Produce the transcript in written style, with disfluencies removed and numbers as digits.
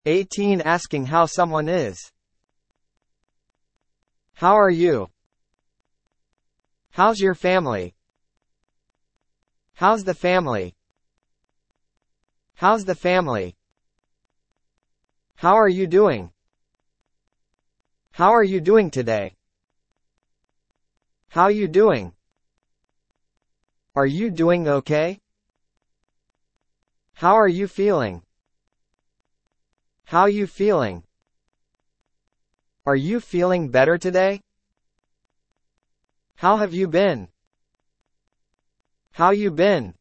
18. Asking how someone is. How are you? How's your family? How's the family? How's the family? How are you doing? How are you doing today? How you doing? Are you doing okay? How are you feeling? How you feeling? Are you feeling better today? How have you been? How you been?